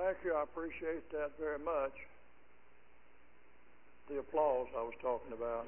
Thank you. I appreciate that very much. The applause I was talking about.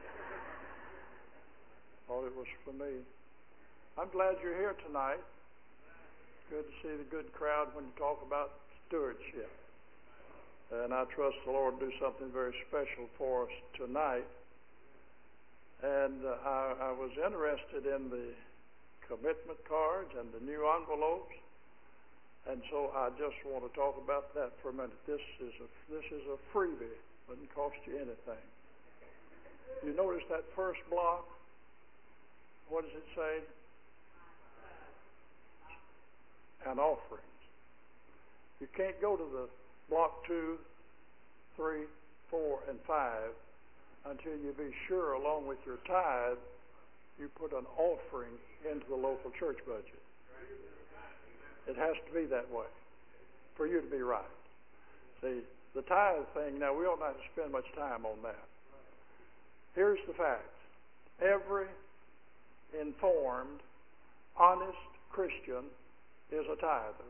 Thought it was for me. I'm glad you're here tonight. Good to see the good crowd when you talk about stewardship. And I trust the Lord will do something very special for us tonight. And I was interested in the commitment cards and the new envelopes. And so I just want to talk about that for a minute. This is a freebie. Doesn't cost you anything. You notice that first block? What does it say? And offerings. You can't go to the block 2, 3, 4, and 5 until you be sure, along with your tithe, you put an offering into the local church budget. It has to be that way for you to be right. See, the tithe thing, now we ought not to spend much time on that. Here's the fact. Every informed, honest Christian is a tither.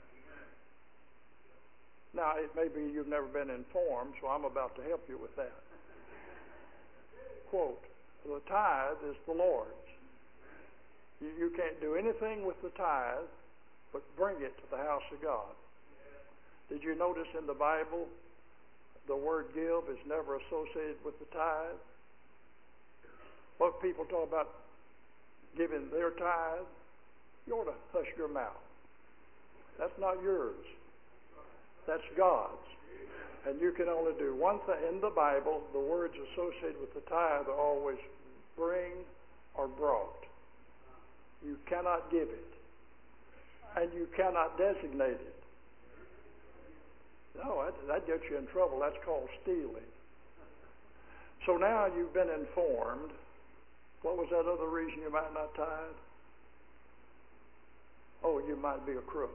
Now, it may be you've never been informed, so I'm about to help you with that. Quote, the tithe is the Lord's. You can't do anything with the tithe but bring it to the house of God. Did you notice in the Bible the word give is never associated with the tithe? What people talk about giving their tithe, you ought to hush your mouth. That's not yours. That's God's. And you can only do one thing. In the Bible, the words associated with the tithe are always bring or brought. You cannot give it. And you cannot designate it. No, that gets you in trouble. That's called stealing. So now you've been informed. What was that other reason you might not tithe? Oh, you might be a crook.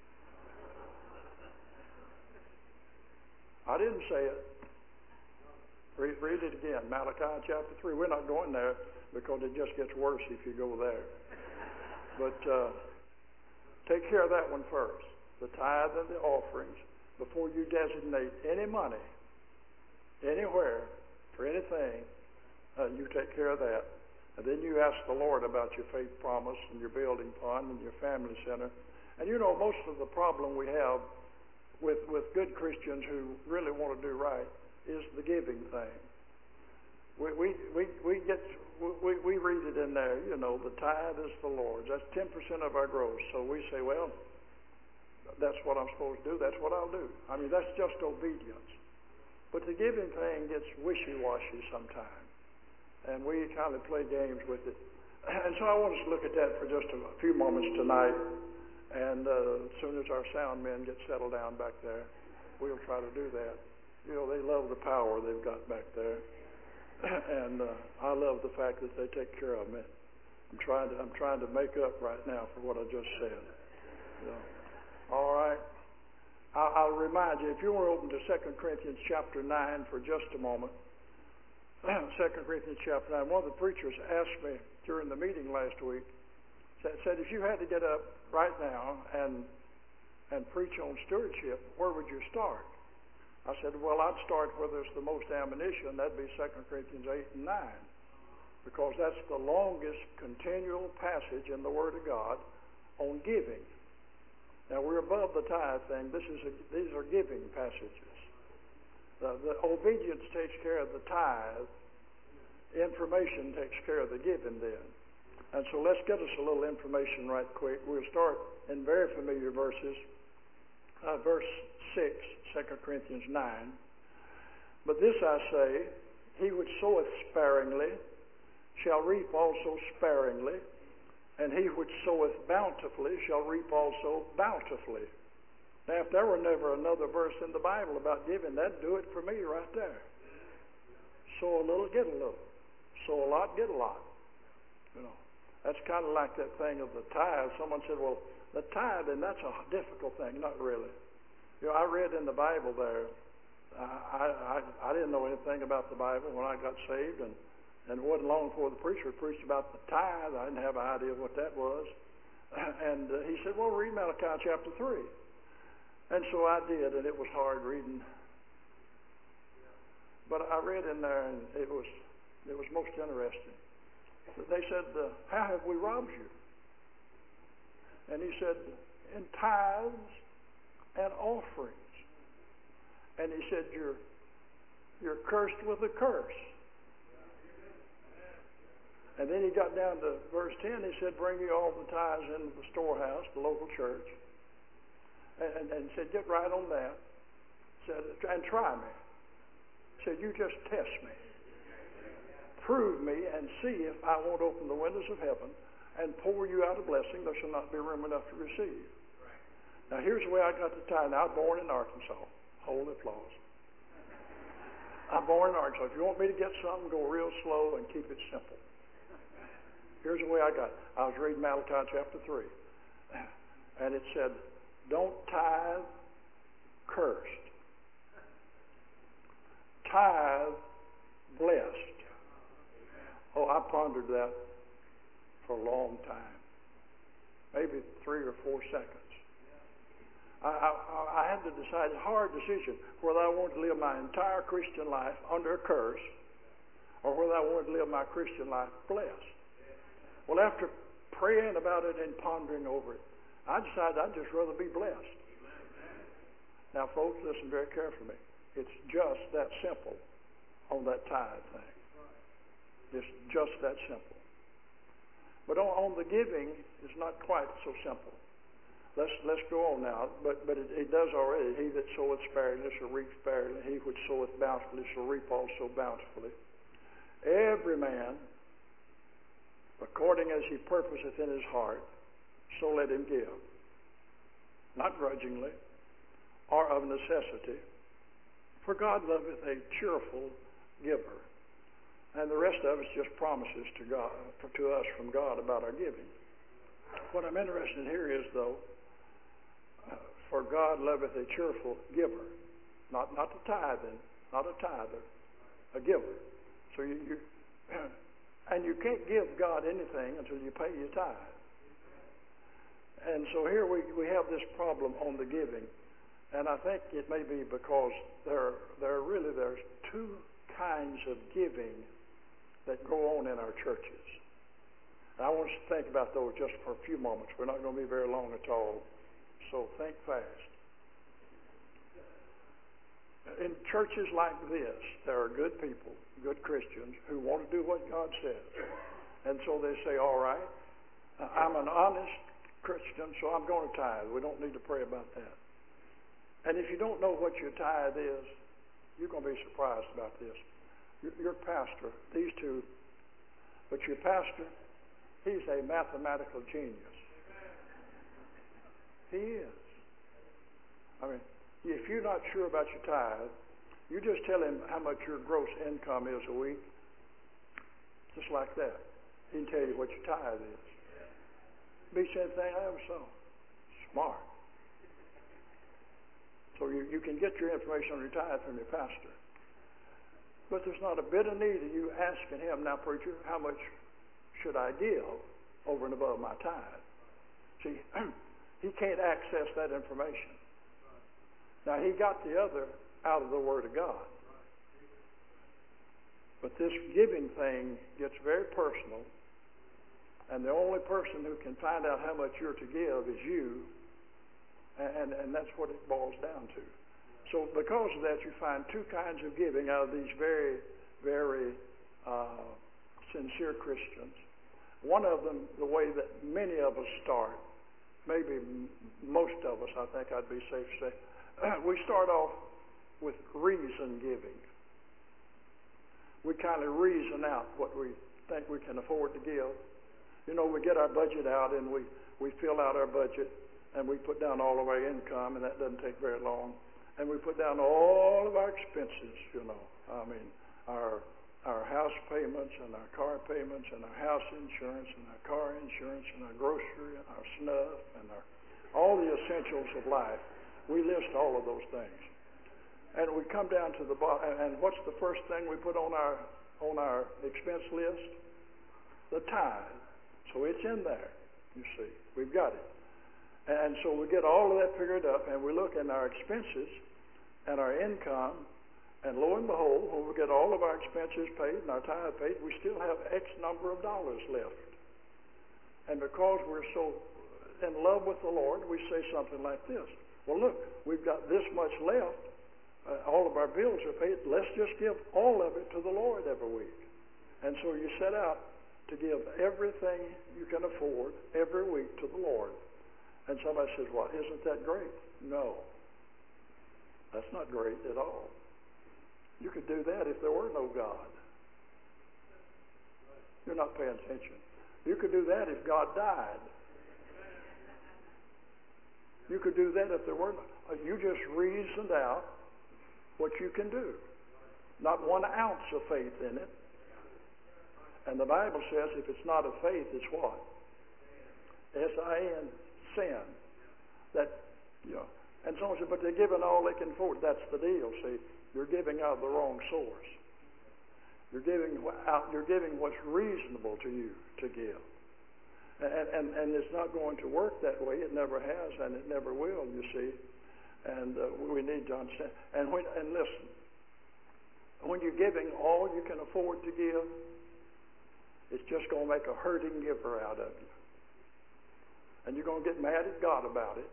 I didn't say it. Read it again. Malachi chapter 3. We're not going there because it just gets worse if you go there. But take care of that one first. The tithe and the offerings. Before you designate any money, anywhere, for anything, you take care of that. And then you ask the Lord about your faith promise and your building fund and your family center. And you know, most of the problem we have with good Christians who really want to do right is the giving thing. We read it in there, you know, the tithe is the Lord's. That's 10% of our gross. So we say, well, that's what I'm supposed to do. That's what I'll do. I mean, that's just obedience. But the giving thing gets wishy-washy sometimes. And we kind of play games with it. And so I want us to look at that for just a few moments tonight. And as soon as our sound men get settled down back there, we'll try to do that. You know, they love the power they've got back there. And I love the fact that they take care of me. I'm trying to make up right now for what I just said. You know. All right. I'll remind you, if you want to open to 2 Corinthians chapter 9 for just a moment. 2 Corinthians chapter 9. One of the preachers asked me during the meeting last week, said, if you had to get up right now and preach on stewardship, where would you start? I said, well, I'd start where there's the most ammunition. That'd be 2 Corinthians 8 and 9. Because that's the longest continual passage in the Word of God on giving. Now, we're above the tithe thing. These are giving passages. The obedience takes care of the tithe. Information takes care of the giving then. And so let's get us a little information right quick. We'll start in very familiar verses. Verse 6, 2 Corinthians 9. But this I say, he which soweth sparingly shall reap also sparingly. And he which soweth bountifully shall reap also bountifully. Now, if there were never another verse in the Bible about giving, that'd do it for me right there. Sow a little, get a little. Sow a lot, get a lot. You know, that's kind of like that thing of the tithe. Someone said, well, the tithe, and that's a difficult thing. Not really. You know, I read in the Bible there, I didn't know anything about the Bible when I got saved, and it wasn't long before the preacher preached about the tithe. I didn't have an idea what that was. And he said, well, read Malachi chapter 3. And so I did, and it was hard reading. But I read in there, and it was most interesting. They said, how have we robbed you? And he said, in tithes and offerings. And he said, you're cursed with a curse. And then he got down to verse 10. He said, bring you all the tithes into the storehouse, the local church. And said, get right on that. Said, and try me. Said, you just test me. Prove me and see if I won't open the windows of heaven and pour you out a blessing there shall not be room enough to receive. Now here's the way I got the tithe. Now I was born in Arkansas. Holy applause. I'm born in Arkansas. If you want me to get something, go real slow and keep it simple. Here's the way I got it. I was reading Malachi chapter 3. And it said, don't tithe cursed. Tithe blessed. Oh, I pondered that for a long time. Maybe 3 or 4 seconds. I had to decide a hard decision whether I wanted to live my entire Christian life under a curse or whether I wanted to live my Christian life blessed. Well, after praying about it and pondering over it, I decided I'd just rather be blessed. Now, folks, listen very carefully. It's just that simple on that tithe thing. It's just that simple. But on the giving, it's not quite so simple. Let's go on now. But it does already. He that soweth sparingly shall reap sparingly. He which soweth bountifully shall reap also bountifully. Every man, according as he purposeth in his heart, so let him give. Not grudgingly, or of necessity. For God loveth a cheerful giver. And the rest of it's just promises to God, to us from God about our giving. What I'm interested in here is, though, for God loveth a cheerful giver. Not a tithing, not a tither, a giver. So and you can't give God anything until you pay your tithe. And so here we have this problem on the giving. And I think it may be because there's two kinds of giving that go on in our churches. And I want us to think about those just for a few moments. We're not going to be very long at all, so think fast. In churches like this, there are good people, good Christians, who want to do what God says. And so they say, all right, I'm an honest Christian, so I'm going to tithe. We don't need to pray about that. And if you don't know what your tithe is, you're going to be surprised about this. Your pastor, these two, but your pastor, he's a mathematical genius. He is. I mean, if you're not sure about your tithe, you just tell him how much your gross income is a week. Just like that. He can tell you what your tithe is. Be the same thing I ever saw. Smart. So you can get your information on your tithe from your pastor. But there's not a bit of need of you asking him, now, preacher, how much should I give over and above my tithe? See, he can't access that information. Now, he got the other out of the Word of God. But this giving thing gets very personal, and the only person who can find out how much you're to give is you, and that's what it boils down to. So because of that, you find two kinds of giving out of these very, very sincere Christians. One of them, the way that many of us start, maybe most of us, I think I'd be safe to say, we start off with reason giving. We kind of reason out what we think we can afford to give. You know, we get our budget out and we fill out our budget and we put down all of our income, and that doesn't take very long. And we put down all of our expenses, you know. I mean, our house payments and our car payments and our house insurance and our car insurance and our grocery and our snuff and all the essentials of life. We list all of those things. And we come down to the bottom. And what's the first thing we put on our expense list? The tithe. So it's in there, you see. We've got it. And so we get all of that figured up, and we look at our expenses and our income, and lo and behold, when we get all of our expenses paid and our tithe paid, we still have X number of dollars left. And because we're so in love with the Lord, we say something like this: well, look, we've got this much left. All of our bills are paid. Let's just give all of it to the Lord every week. And so you set out to give everything you can afford every week to the Lord. And somebody says, well, isn't that great? No. That's not great at all. You could do that if there were no God. You're not paying attention. You could do that if God died. You could do that if there were no. You just reasoned out what you can do. Not 1 ounce of faith in it. And the Bible says if it's not of faith, it's what? S-I-N, sin. That, you know. And someone said, but they're giving all they can afford. That's the deal, see. You're giving out of the wrong source. You're giving what's reasonable to you to give. And it's not going to work that way. It never has, and it never will, you see. And we need to understand. And listen, when you're giving all you can afford to give, it's just going to make a hurting giver out of you. And you're going to get mad at God about it.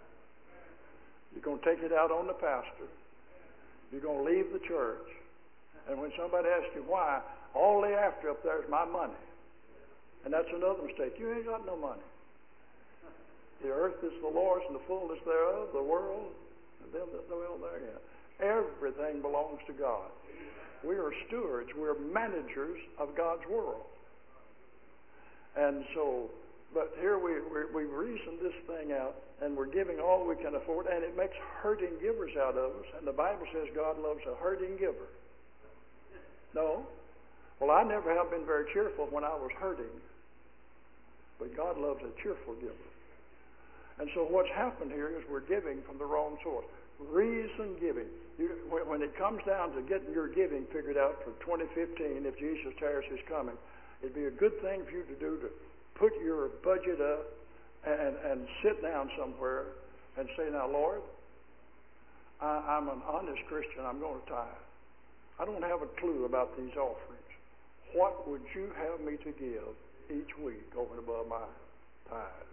You're going to take it out on the pastor. You're going to leave the church. And when somebody asks you why, all they after up there is my money. And that's another mistake. You ain't got no money. The earth is the Lord's and the fullness thereof, the world, and them that dwell therein. Everything belongs to God. We are stewards. We're managers of God's world. And so, but here we reasoned this thing out, and we're giving all we can afford, and it makes hurting givers out of us. And the Bible says God loves a hurting giver. No? Well, I never have been very cheerful when I was hurting. But God loves a cheerful giver. And so what's happened here is we're giving from the wrong source. Reason giving. When it comes down to getting your giving figured out for 2015, if Jesus tarries his coming, it'd be a good thing for you to do to put your budget up and sit down somewhere and say, now, Lord, I'm an honest Christian. I'm going to tithe. I don't have a clue about these offerings. What would you have me to give each week over and above my tithe?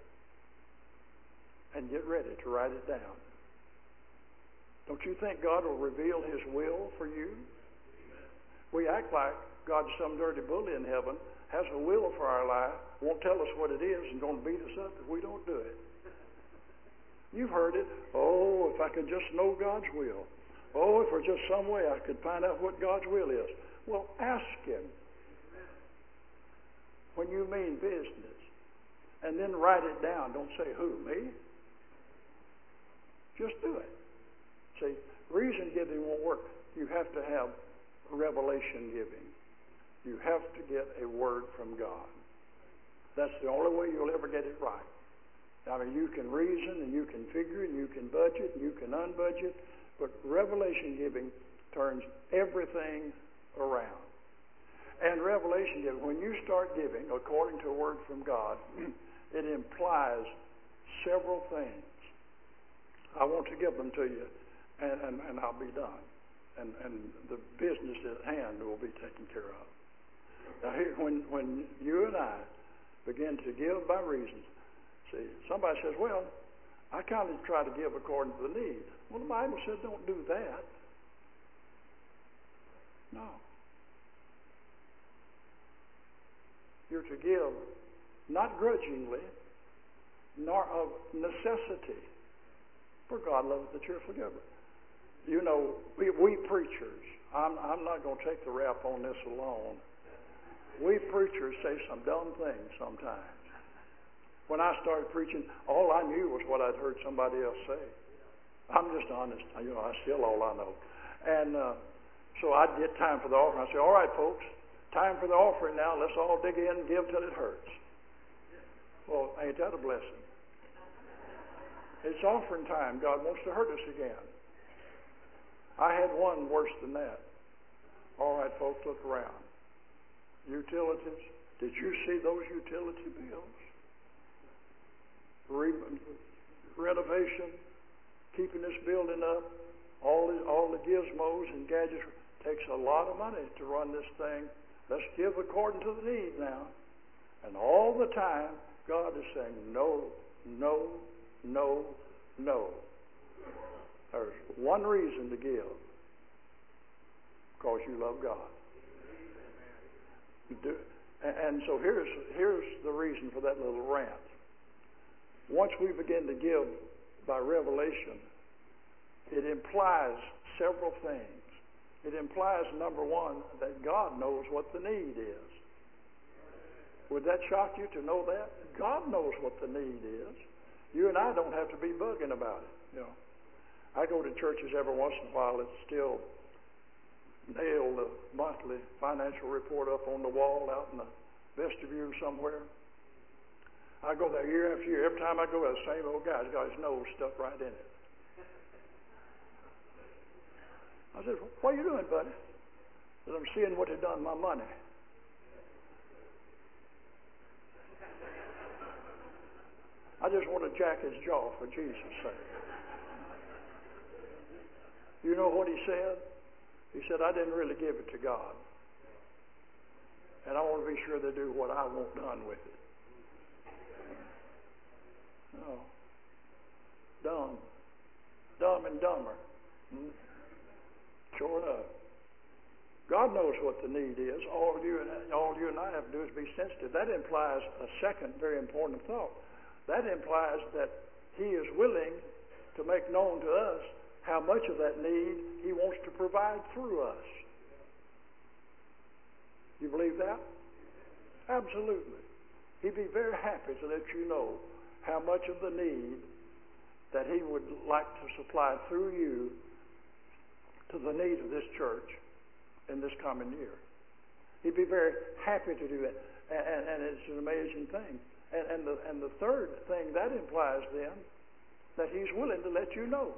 And get ready to write it down. Don't you think God will reveal his will for you? We act like God's some dirty bully in heaven, has a will for our life, won't tell us what it is, and going to beat us up if we don't do it. You've heard it. Oh, if I could just know God's will. Oh, if there's just some way I could find out what God's will is. Well, ask him when you mean business. And then write it down. Don't say, who, me? Just do it. See, reason giving won't work. You have to have revelation giving. You have to get a word from God. That's the only way you'll ever get it right. I mean, you can reason and you can figure and you can budget and you can unbudget, but revelation giving turns everything around. And revelation giving, when you start giving according to a word from God, it implies several things. I want to give them to you, and I'll be done. And the business at hand will be taken care of. Now, here, when you and I begin to give by reason, see, somebody says, well, I kind of try to give according to the need. Well, the Bible says don't do that. No. You're to give not grudgingly, nor of necessity. For God loves the cheerful giver. You know, we preachers, I'm not going to take the rap on this alone. We preachers say some dumb things sometimes. When I started preaching, all I knew was what I'd heard somebody else say. I'm just honest. You know, that's still all I know. And so I'd get time for the offering. I'd say, all right, folks, time for the offering now. Let's all dig in and give till it hurts. Well, ain't that a blessing? It's offering time. God wants to hurt us again. I had one worse than that. All right, folks, look around. Utilities. Did you see those utility bills? renovation, keeping this building up, all the gizmos and gadgets, takes a lot of money to run this thing. Let's give according to the need now. And all the time, God is saying, no, no, no, no. There's one reason to give. Because you love God. And so here's the reason for that little rant. Once we begin to give by revelation, it implies several things. It implies, number one, that God knows what the need is. Would that shock you to know that? God knows what the need is. You and I don't have to be bugging about it. I go to churches every once in a while that still nail the monthly financial report up on the wall out in the vestibule somewhere. I go there year after year. Every time I go there, the same old guy's got his nose stuck right in it. I said, what are you doing, buddy? I said, I'm seeing what they've done with my money. I just want to jack his jaw for Jesus' sake. You know what he said? He said, I didn't really give it to God. And I want to be sure they do what I want done with it. Oh. Dumb. Dumb and dumber. Sure enough. God knows what the need is. All you and I have to do is be sensitive. That implies a second very important thought. That implies that He is willing to make known to us how much of that need He wants to provide through us. You believe that? Absolutely. He'd be very happy to let you know how much of the need that He would like to supply through you to the need of this church in this coming year. He'd be very happy to do that. And it's an amazing thing. And the third thing that implies then, that He's willing to let you know.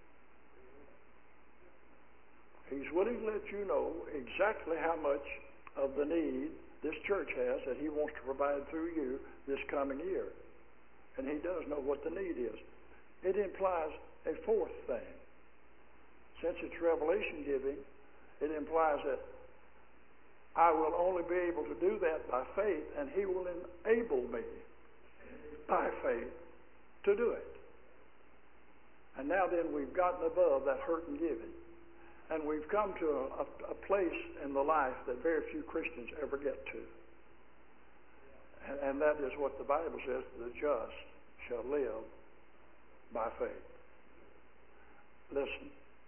He's willing to let you know exactly how much of the need this church has that He wants to provide through you this coming year. And He does know what the need is. It implies a fourth thing. Since it's revelation giving, it implies that I will only be able to do that by faith, and He will enable me by faith to do it. And now then, we've gotten above that hurt and giving. And we've come to a place in the life that very few Christians ever get to. And that is what the Bible says, the just shall live by faith. Listen.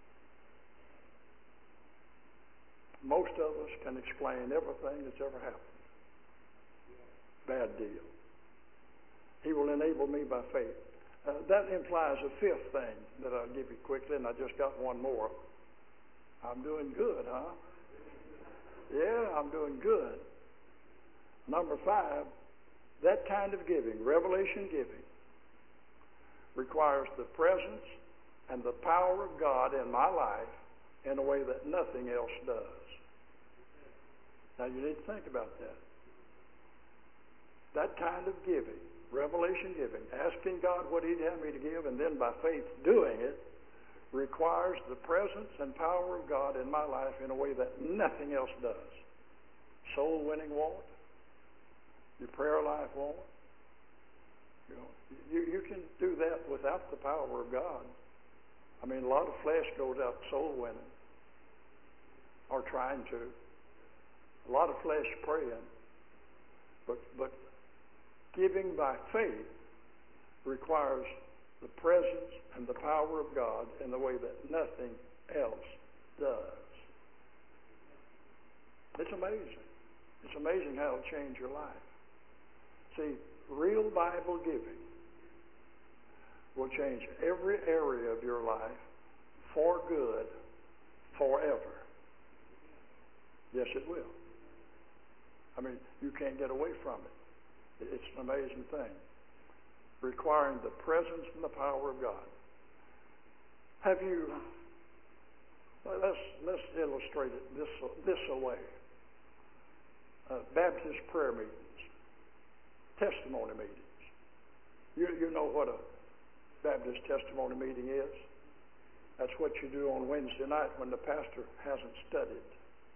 Most of us can explain everything that's ever happened. Bad deal. He will enable me by faith. That implies a fifth thing that I'll give you quickly, and I just got one more. I'm doing good, huh? Yeah, I'm doing good. Number 5, that kind of giving, revelation giving, requires the presence and the power of God in my life in a way that nothing else does. Now you need to think about that. That kind of giving, revelation giving, asking God what He'd have me to give, and then by faith doing it, requires the presence and power of God in my life in a way that nothing else does. Soul winning won't. Your prayer life won't. You can do that without the power of God. I mean, a lot of flesh goes out soul winning, or trying to. A lot of flesh praying. But giving by faith requires the presence and the power of God in the way that nothing else does. It's amazing. It's amazing how it'll change your life. See, real Bible giving will change every area of your life for good forever. Yes, it will. I mean, you can't get away from it. It's an amazing thing. Requiring the presence and the power of God. Have you, let's illustrate it this way. Baptist prayer meetings, testimony meetings. You know what Baptist testimony meeting is. That's what you do on Wednesday night when the pastor hasn't studied.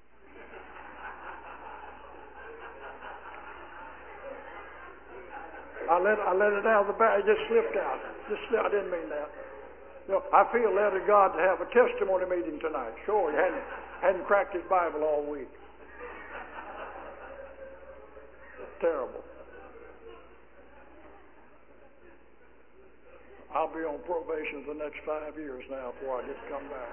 I let it out of the bag. It just slipped out. I didn't mean that. You know, I feel led of God to have a testimony meeting tonight. Sure, he hadn't cracked his Bible all week. Terrible. I'll be on probation for the next 5 years now before I get to come back.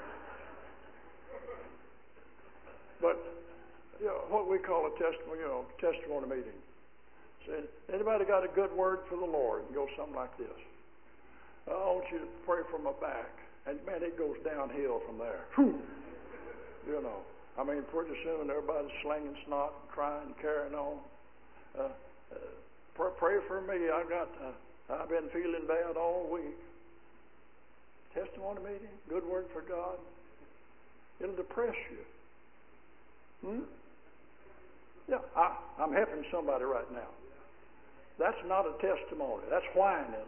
But you know, what we call a testimony meeting. Say, anybody got a good word for the Lord? And go something like this. I want you to pray for my back. And man, it goes downhill from there. Whew. You know, I mean, pretty soon everybody's slinging snot and crying and carrying on. Pray for me. I've been feeling bad all week. Testimony meeting, good word for God. It'll depress you. Yeah, I'm helping somebody right now. That's not a testimony. That's whining.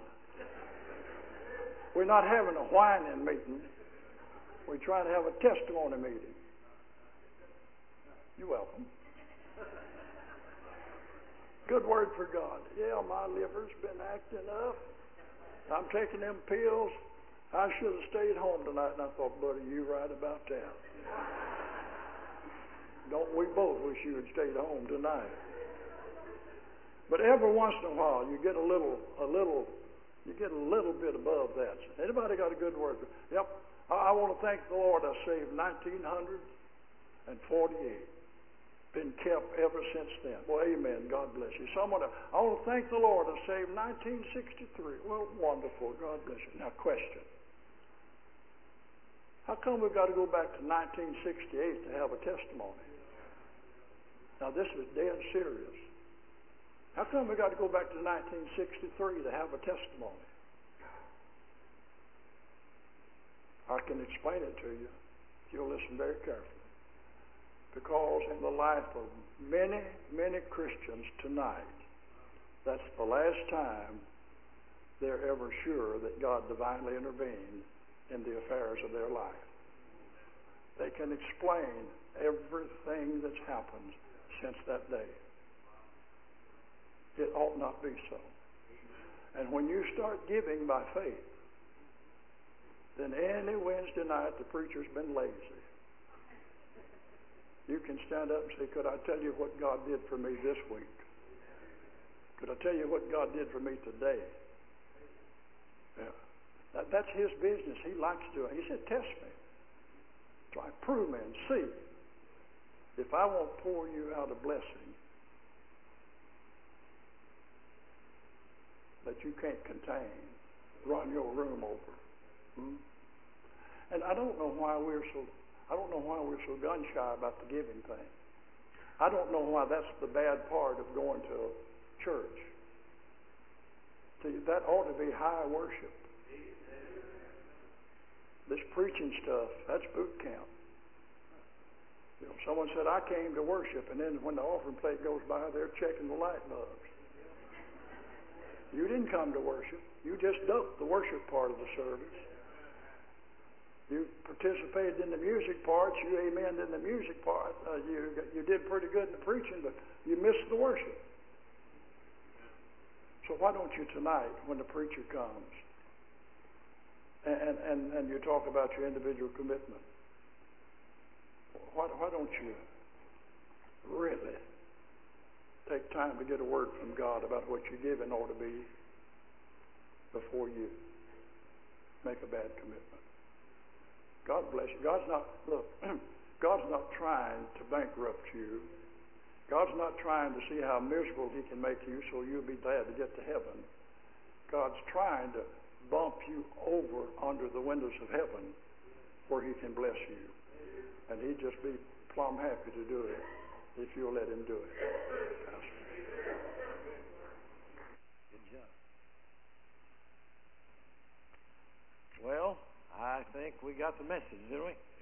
We're not having a whining meeting. We're trying to have a testimony meeting. You're welcome. Good word for God. Yeah, my liver's been acting up. I'm taking them pills. I should have stayed home tonight. And I thought, buddy, you're right about that. Don't we both wish you had stayed home tonight? But every once in a while, you get a little bit above that. Anybody got a good word? Yep. I want to thank the Lord. I saved 1948. Been kept ever since then. Well, amen. God bless you. I want to thank the Lord. I saved 1963. Well, wonderful. God bless you. Now, question. How come we've got to go back to 1968 to have a testimony? Now, this is dead serious. How come we got to go back to 1963 to have a testimony? I can explain it to you if you'll listen very carefully. Because in the life of many, many Christians tonight, that's the last time they're ever sure that God divinely intervened in the affairs of their life. They can explain everything that's happened since that day. It ought not be so. And when you start giving by faith, then any Wednesday night the preacher's been lazy. You can stand up and say, could I tell you what God did for me this week? Could I tell you what God did for me today? Yeah. That's his business. He likes to do it. He said, test me. Try, prove me and see if I won't pour you out a blessing that you can't contain, run your room over. And I don't know why we're so gun shy about the giving thing. I don't know why that's the bad part of going to a church. See, that ought to be high worship. This preaching stuff, that's boot camp. You know, someone said, I came to worship, and then when the offering plate goes by, they're checking the light bulbs. You didn't come to worship. You just ducked the worship part of the service. You participated in the music part. You amened in the music part. You did pretty good in the preaching, but you missed the worship. So why don't you tonight, when the preacher comes, and you talk about your individual commitment, why don't you really take time to get a word from God about what you're giving ought to be before you make a bad commitment? God bless you. God's not trying to bankrupt you. God's not trying to see how miserable he can make you so you'll be glad to get to heaven. God's trying to bump you over under the windows of heaven where he can bless you. And he'd just be plumb happy to do it if you'll let him do it. Good job. Well, I think we got the message, didn't we?